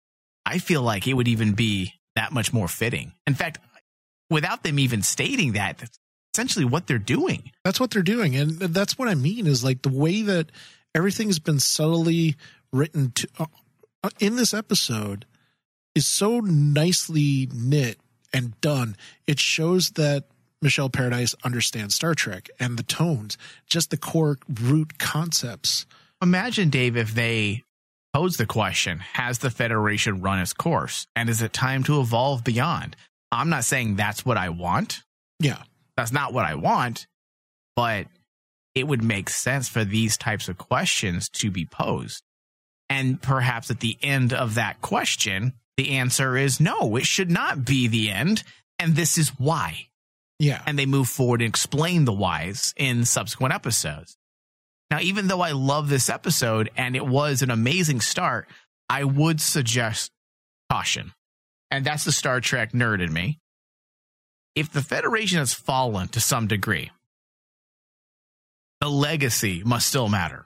I feel like it would even be that much more fitting. In fact, without them even stating that, that's essentially what they're doing. That's what they're doing. And that's what I mean is like the way that everything's been subtly written to, uh, in this episode is so nicely knit and done. It shows that Michelle Paradise understands Star Trek and the tones, just the core root concepts. Imagine, Dave, if they pose the question, has the Federation run its course? And is it time to evolve beyond? I'm not saying that's what I want. Yeah. That's not what I want, but it would make sense for these types of questions to be posed. And perhaps at the end of that question, the answer is no, it should not be the end. And this is why. Yeah. And they move forward and explain the whys in subsequent episodes. Now, even though I love this episode and it was an amazing start, I would suggest caution. And that's the Star Trek nerd in me. If the Federation has fallen to some degree, the legacy must still matter.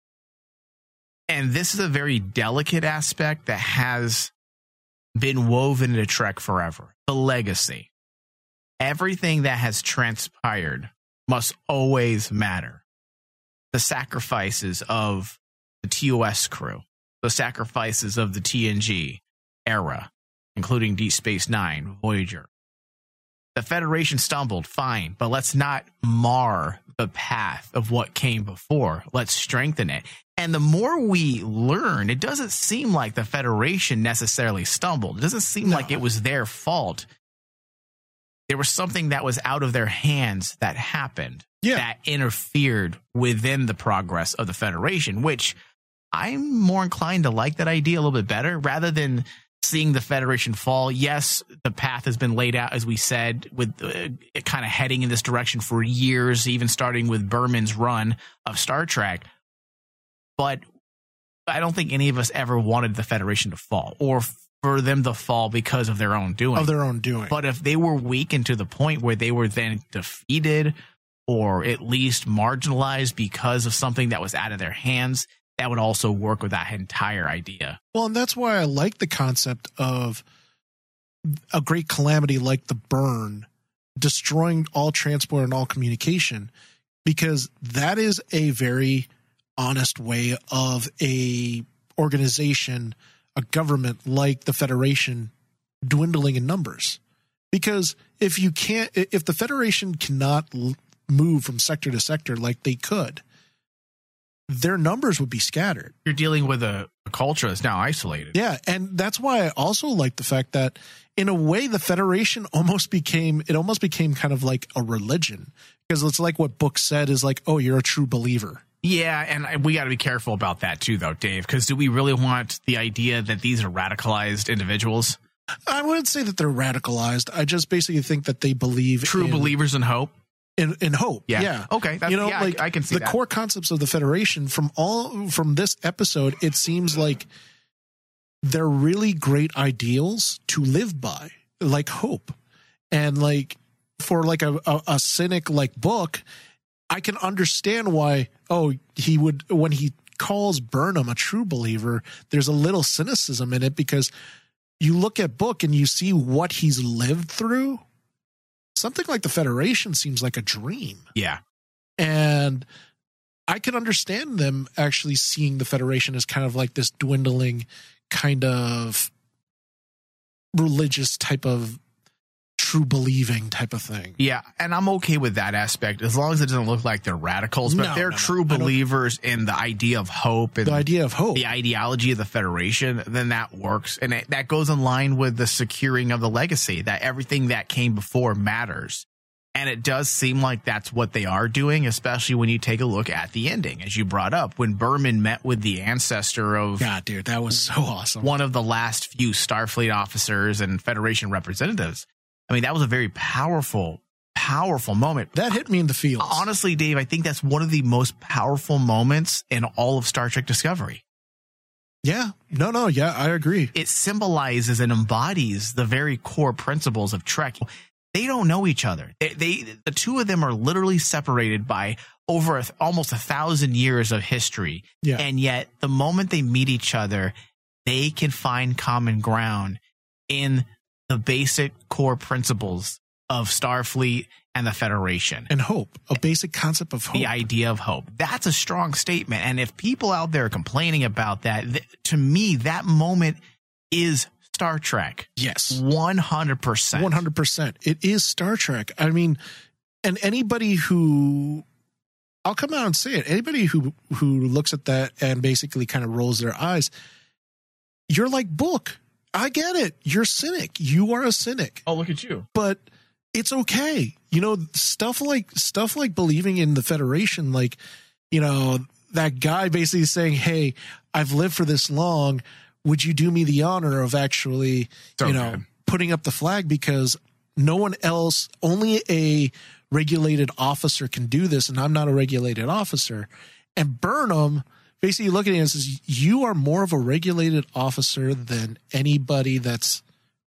And this is a very delicate aspect that has been woven into Trek forever. The legacy. Everything that has transpired must always matter. The sacrifices of the T O S crew, the sacrifices of the T N G era, including Deep Space Nine, Voyager. The Federation stumbled, fine, but let's not mar the path of what came before. Let's strengthen it. And the more we learn, it doesn't seem like the Federation necessarily stumbled. It doesn't seem No. like it was their fault. There was something that was out of their hands that happened Yeah. that interfered within the progress of the Federation, which I'm more inclined to like that idea a little bit better rather than seeing the Federation fall. Yes, the path has been laid out, as we said, with uh, it kind of heading in this direction for years, even starting with Berman's run of Star Trek. But I don't think any of us ever wanted the Federation to fall or for them to fall because of their own doing. Of their own doing. But if they were weakened to the point where they were then defeated or at least marginalized because of something that was out of their hands, that would also work with that entire idea. Well, and that's why I like the concept of a great calamity like the burn, destroying all transport and all communication, because that is a very honest way of a organization, a government like the Federation dwindling in numbers. Because if you can't, if the Federation cannot move from sector to sector like they could, their numbers would be scattered. You're dealing with a, a culture that's now isolated. Yeah, and that's why I also like the fact that in a way the Federation almost became, it almost became kind of like a religion, because it's like what Book said is like, oh, you're a true believer. Yeah, and we got to be careful about that too, though, Dave, because do we really want the idea that these are radicalized individuals? I wouldn't say that they're radicalized. I just basically think that they believe True in, believers in hope. In, in hope. Yeah. Yeah. Okay. That's, you know, yeah, like I, I can see the that. core concepts of the Federation from all from this episode, it seems like they're really great ideals to live by, like hope. And like for like a, a, a cynic like Book, I can understand why, oh, he would, when he calls Burnham a true believer, there's a little cynicism in it because you look at Book and you see what he's lived through. Something like the Federation seems like a dream. Yeah. And I can understand them actually seeing the Federation as kind of like this dwindling kind of religious type of true believing type of thing. Yeah, and I'm okay with that aspect as long as it doesn't look like they're radicals, but No, they're no, no. true I don't- believers in the idea of hope and The idea of hope. the ideology of the Federation, then that works. And it, that goes in line with the securing of the legacy, that everything that came before matters. And it does seem like that's what they are doing, especially when you take a look at the ending, as you brought up, when Berman met with the ancestor of God, dude, that was so awesome. one of the last few Starfleet officers and Federation representatives. I mean, that was a very powerful, powerful moment. That hit me in the feels. Honestly, Dave, I think that's one of the most powerful moments in all of Star Trek Discovery. Yeah. No, no. Yeah, I agree. It symbolizes and embodies the very core principles of Trek. They don't know each other. They, they the two of them are literally separated by over a, almost a thousand years of history. Yeah. And yet the moment they meet each other, they can find common ground in the basic core principles of Starfleet and the Federation. And hope, a basic concept of hope. The idea of hope. That's a strong statement. And if people out there are complaining about that, th- to me, that moment is Star Trek. Yes. one hundred percent. one hundred percent. It is Star Trek. I mean, and anybody who, I'll come out and say it, anybody who, who looks at that and basically kind of rolls their eyes, you're like, Book, I get it. You're a cynic. You are a cynic. Oh, look at you. But it's okay. You know, stuff like stuff like believing in the Federation, like, you know, that guy basically saying, hey, I've lived for this long. Would you do me the honor of actually, So you know, good. putting up the flag, because no one else, only a regulated officer can do this, and I'm not a regulated officer. And Burnham basically looking at it and says, you are more of a regulated officer than anybody that's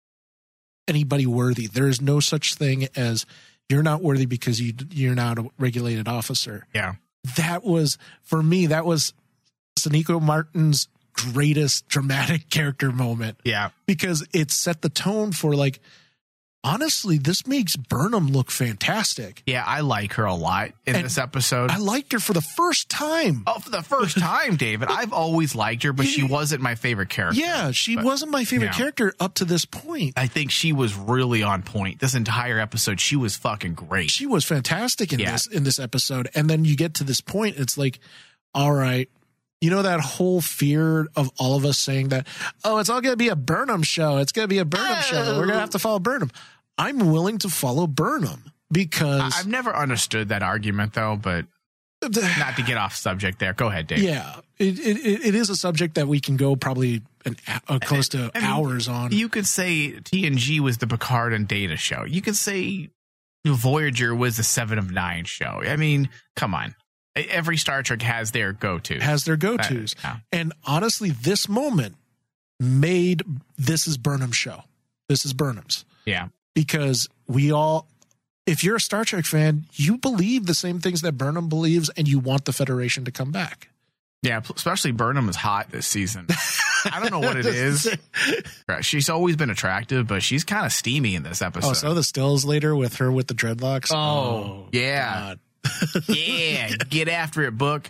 anybody worthy. There is no such thing as you're not worthy because you you're not a regulated officer. Yeah. That was, for me, that was Sonequa Martin's greatest dramatic character moment, Yeah. because it set the tone for, like, honestly, this makes Burnham look fantastic. Yeah, I like her a lot in And this episode. I liked her for the first time. Oh, for the first time, David. I've always liked her, but she wasn't my favorite character. Yeah, she But, wasn't my favorite yeah. character up to this point. I think she was really on point. This entire episode, she was fucking great. She was fantastic in Yeah. this in this episode. And then you get to this point, it's like, all right, you know, that whole fear of all of us saying that, oh, it's all going to be a Burnham show. It's going to be a Burnham show. We're going to have to follow Burnham. I'm willing to follow Burnham because I- I've never understood that argument, though, but not to get off subject there. Go ahead, Dave. yeah, it, it it is a subject that we can go probably an uh, close to I mean, hours on. You could say T N G was the Picard and Data show. You could say Voyager was the Seven of Nine show. I mean, come on. Every Star Trek has their go-to. has their go-tos. Yeah. And honestly, this moment made this is Burnham's show. This is Burnham's. Yeah. Because we all, if you're a Star Trek fan, you believe the same things that Burnham believes, and you want the Federation to come back. Yeah, especially Burnham is hot this season. I don't know what it is. She's always been attractive, but she's kind of steamy in this episode. Oh, so the stills later with her with the dreadlocks. Oh, yeah. God. Yeah, get after it, Book.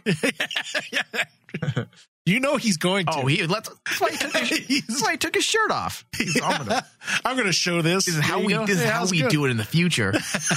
You know he's going to. Oh, he let's. That's why he took his, that's why he took his shirt off. He's on with it. I'm going to show this. This is how There you we. go. This is Yeah, how that's we good. do it in the future.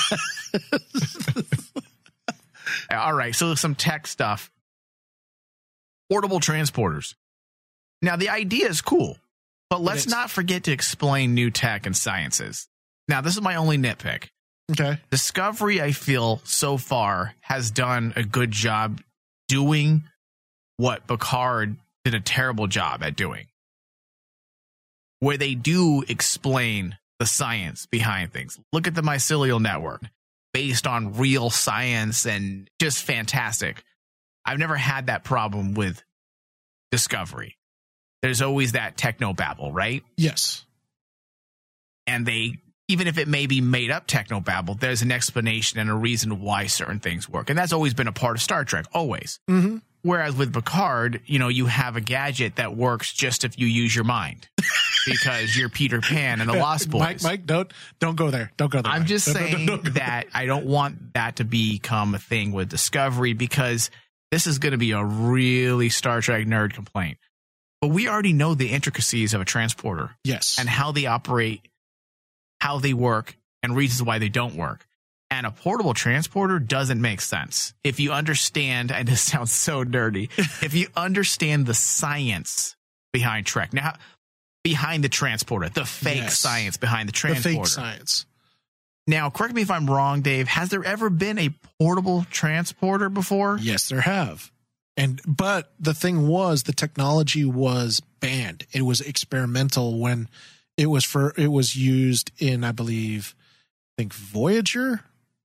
All right, so some tech stuff. Portable transporters. Now the idea is cool, but let's is. not forget to explain new tech and sciences. Now this is my only nitpick. Okay. Discovery, I feel, so far has done a good job doing what Picard did a terrible job at doing, where they do explain the science behind things. Look at the mycelial network, based on real science and just fantastic. I've never had that problem with Discovery. There's always that technobabble, right? Yes. And they, even if it may be made up technobabble, there's an explanation and a reason why certain things work. And that's always been a part of Star Trek, always. Mm-hmm. Whereas with Picard, you know, you have a gadget that works just if you use your mind. Because you're Peter Pan and the Lost Boys. Mike, Mike, don't don't go there. Don't go there. I'm Mike. just Don't- saying don't- don't go that I don't want that to become a thing with Discovery, because this is going to be a really Star Trek nerd complaint. But we already know the intricacies of a transporter Yes. and how they operate, how they work, and reasons why they don't work. And a portable transporter doesn't make sense. If you understand, and this sounds so nerdy, if you understand the science behind Trek. Now, behind the transporter, the fake Yes. science behind the the transporter. fake science. Now, correct me if I'm wrong, Dave. Has there ever been a portable transporter before? Yes, there have. And but the thing was, the technology was banned. It was experimental when it was for it was used in, I believe, I think Voyager.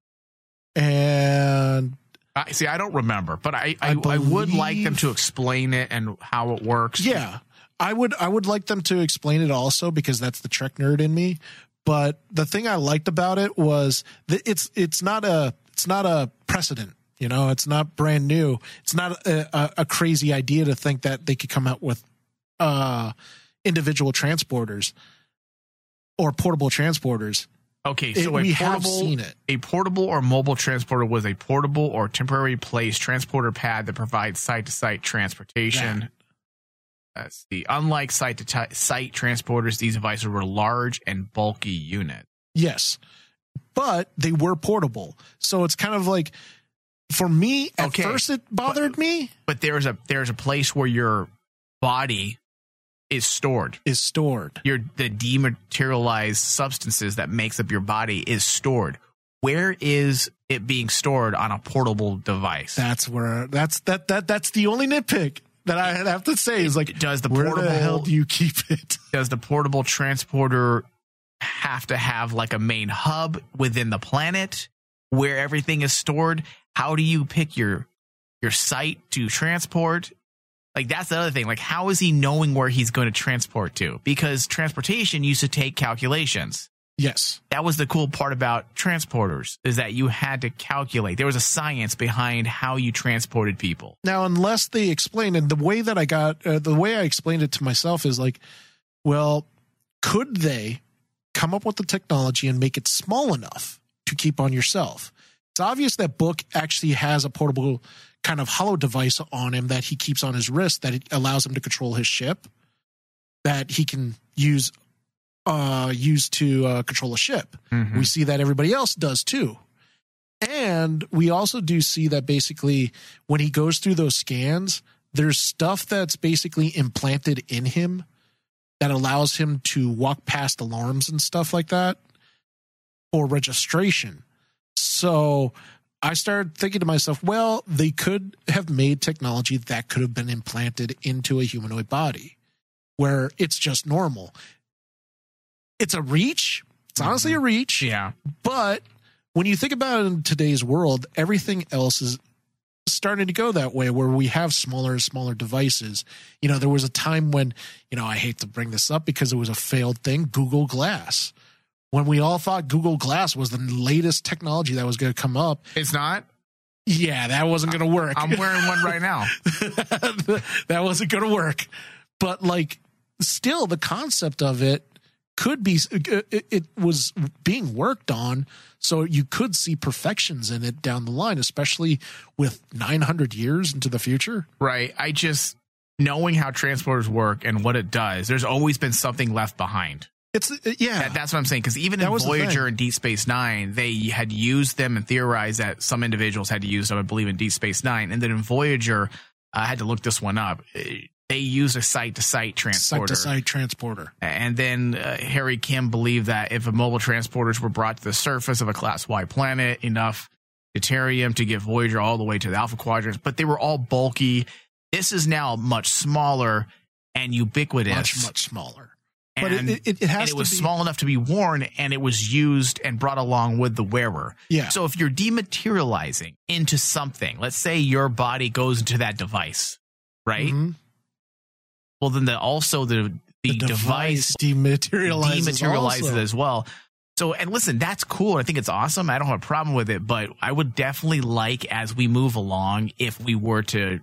And I see. I don't remember, but I I, I I would like them believe- to explain it and how it works. yeah, I would I would like them to explain it also, because that's the Trek nerd in me. But the thing I liked about it was that it's it's not a it's not a precedent. You know, it's not brand new. It's not a, a, a crazy idea to think that they could come out with uh, individual transporters or portable transporters. Okay, It- so a we have portable, seen it. a portable or mobile transporter was a portable or temporary place transporter pad that provides site-to-site transportation. That's the unlike site-to-site transporters, these devices were large and bulky units. Yes, but they were portable. So it's kind of like, for me, at Okay, first it bothered me. But there's a there's a place where your body is stored. Is stored. Your the dematerialized substances that makes up your body is stored. Where is it being stored on a portable device? That's where that's that that that's the only nitpick that I have to say is like, Does the where portable the hell do you keep it? does the portable transporter have to have like a main hub within the planet where everything is stored? How do you pick your your site to transport? Like, that's the other thing. Like, how is he knowing where he's going to transport to? Because transportation used to take calculations. Yes. That was the cool part about transporters, is that you had to calculate. There was a science behind how you transported people. Now, unless they explain, and the way that I got, uh, the way I explained it to myself is like, well, could they come up with the technology and make it small enough to keep on yourself? It's obvious that Book actually has a portable kind of hollow device on him that he keeps on his wrist that it allows him to control his ship, that he can use uh, use to uh, control a ship. Mhm. We see that everybody else does too. And we also do see that basically when he goes through those scans, there's stuff that's basically implanted in him that allows him to walk past alarms and stuff like that for registration. So I started thinking to myself, well, they could have made technology that could have been implanted into a humanoid body where it's just normal. It's a reach. It's honestly a reach. Yeah. But when you think about it in today's world, everything else is starting to go that way where we have smaller and smaller devices. You know, there was a time when, you know, I hate to bring this up because it was a failed thing, Google Glass. When we all thought Google Glass was the latest technology that was going to come up. It's not? Yeah, that wasn't going to work. I'm wearing one right now. That wasn't going to work. But like, still the concept of it could be, it, it was being worked on. So you could see perfections in it down the line, especially with nine hundred years into the future. Right. I just, knowing how transporters work and what it does, there's always been something left behind. It's, yeah. That, that's what I'm saying. Because even That in was the Voyager thing. and Deep Space Nine, they had used them and theorized that some individuals had to use them, I believe, in Deep Space Nine. And then in Voyager, I had to look this one up. They used a site-to-site transporter. Site-to-site transporter. And then uh, Harry Kim believed that if mobile transporters were brought to the surface of a Class Y planet, enough deuterium to get Voyager all the way to the Alpha Quadrants, but they were all bulky. This is now much smaller and ubiquitous. Much, much smaller. And, But it, it, it has and it to was be, small enough to be worn, and it was used and brought along with the wearer. Yeah. So if you're dematerializing into something, let's say your body goes into that device, right? Mhm. Well, then the, also the the, The device, device dematerializes dematerializes also. as well. So, and listen, that's cool. I think it's awesome. I don't have a problem with it, but I would definitely like, as we move along, if we were to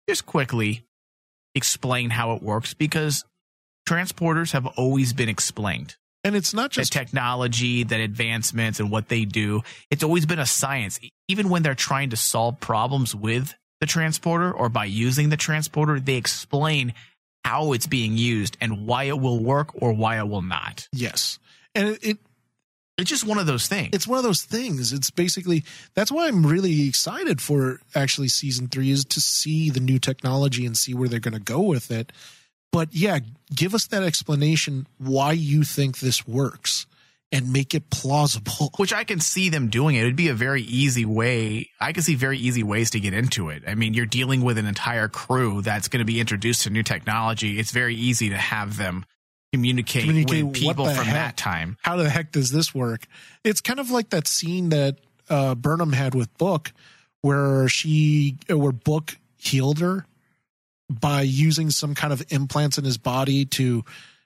just quickly explain how it works, because transporters have always been explained. And it's not just the technology, the advancements, and what they do. It's always been a science. Even when they're trying to solve problems with the transporter or by using the transporter, they explain how it's being used and why it will work or why it will not. Yes. And it, it it's just one of those things. It's one of those things. It's basically, that's why I'm really excited for actually season three, is to see the new technology and see where they're going to go with it. But yeah, give us that explanation why you think this works and make it plausible. Which I can see them doing it. It'd be a very easy way. I can see very easy ways to get into it. I mean, you're dealing with an entire crew that's going to be introduced to new technology. It's very easy to have them communicate, communicate with people from heck? that time. How the heck does this work? It's kind of like that scene that uh, Burnham had with Book, where she, where Book healed her by using some kind of implants in his body to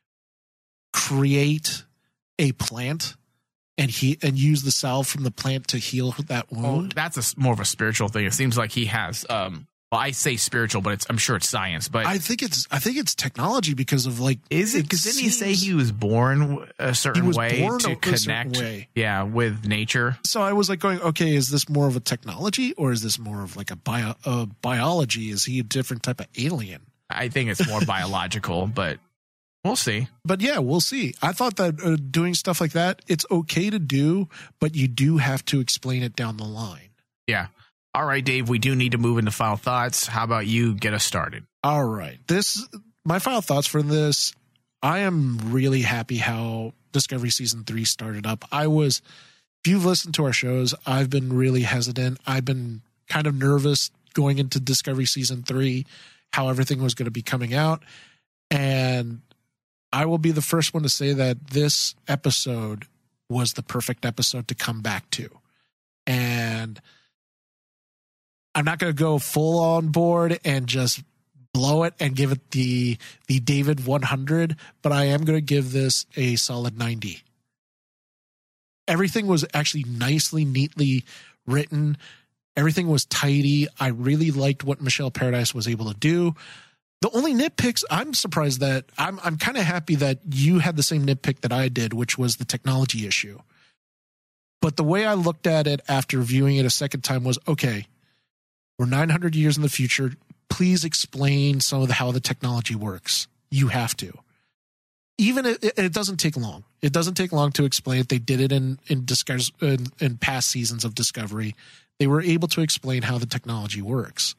create a plant, and he and use the salve from the plant to heal that wound. Oh, that's a, more of a spiritual thing. It seems like he has. Um, well, I say spiritual, but it's I'm sure it's science. But I think it's I think it's technology, because of like is it? Because didn't he say he was born a certain way to connect? Way. Yeah, with nature. So I was like going, okay, is this more of a technology, or is this more of like a bio a biology? Is he a different type of alien? I think it's more biological, but we'll see. But yeah, we'll see. I thought that uh, doing stuff like that, it's okay to do, but you do have to explain it down the line. Yeah. All right, Dave, we do need to move into final thoughts. How about you get us started? All right. This, my final thoughts for this, I am really happy how Discovery Season three started up. I was, if you've listened to our shows, I've been really hesitant. I've been kind of nervous going into Discovery Season three, how everything was going to be coming out. And I will be the first one to say that this episode was the perfect episode to come back to. And I'm not going to go full on board and just blow it and give it the the David one hundred, but I am going to give this a solid ninety. Everything was actually nicely, neatly written. Everything was tidy. I really liked what Michelle Paradise was able to do. The only nitpicks, I'm surprised that I'm I'm kind of happy that you had the same nitpick that I did, which was the technology issue. But the way I looked at it after viewing it a second time was, okay, we're nine hundred years in the future. Please explain some of the, how the technology works. You have to. Even it, it doesn't take long. It doesn't take long to explain it. They did it in in, discuss, in in past seasons of Discovery. They were able to explain how the technology works.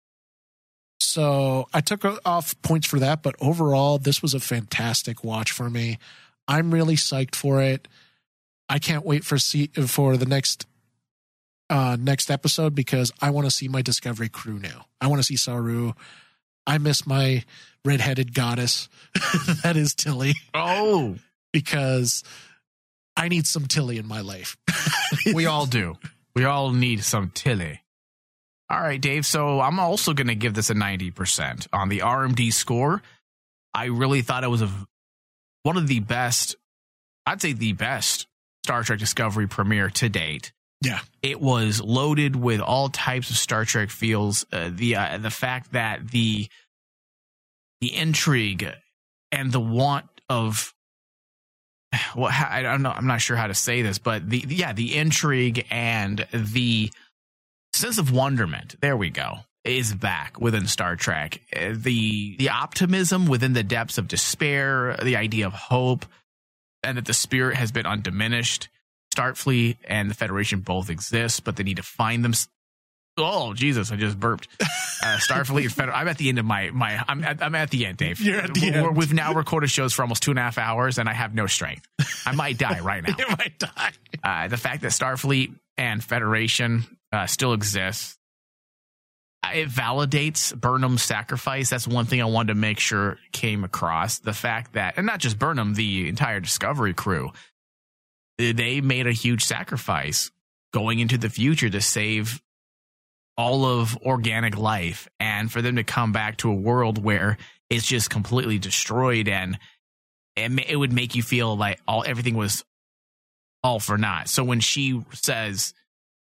So I took off points for that, but overall, this was a fantastic watch for me. I'm really psyched for it. I can't wait for see for the next uh, next episode, because I want to see my Discovery crew now. I want to see Saru. I miss my redheaded goddess that is Tilly. Oh, because I need some Tilly in my life. We all do. We all need some Tilly. All right, Dave. So I'm also going to give this a ninety percent on the R M D score. I really thought it was a, one of the best, I'd say the best Star Trek Discovery premiere to date. Yeah. It was loaded with all types of Star Trek feels. Uh, the uh, the fact that the the intrigue and the want of, well, I don't know, I'm not sure how to say this, but the yeah, the intrigue and the sense of wonderment, there we go, is back within Star Trek. The the optimism within the depths of despair, the idea of hope, and that the spirit has been undiminished. Starfleet and the Federation both exist, but they need to find them. Oh, Jesus, I just burped. Uh, Starfleet and Federation. I'm at the end of my, my I'm, at, I'm at the end, Dave. You're at the We're, end. We've now recorded shows for almost two and a half hours, and I have no strength. I might die right now. You might die. Uh, the fact that Starfleet and Federation uh, still exists, it validates Burnham's sacrifice. That's one thing I wanted to make sure came across. The fact that, and not just Burnham, the entire Discovery crew, they made a huge sacrifice going into the future to save all of organic life, and for them to come back to a world where it's just completely destroyed, and it, it would make you feel like all everything was all for naught. So when she says,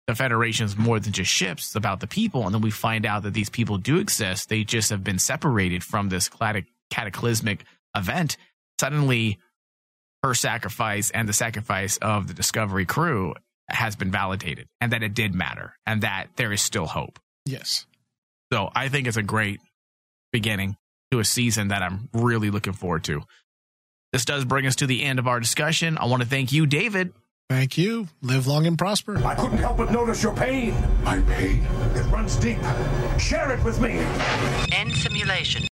the Federation is more than just ships. It's about the people. And then we find out that these people do exist. They just have been separated from this cataclysmic event. Suddenly, her sacrifice and the sacrifice of the Discovery crew has been validated, and that it did matter, and that there is still hope. Yes. So I think it's a great beginning to a season that I'm really looking forward to. This does bring us to the end of our discussion. I want to thank you, David. Thank you. Live long and prosper. I couldn't help but notice your pain. My pain? It runs deep. Share it with me. End simulation.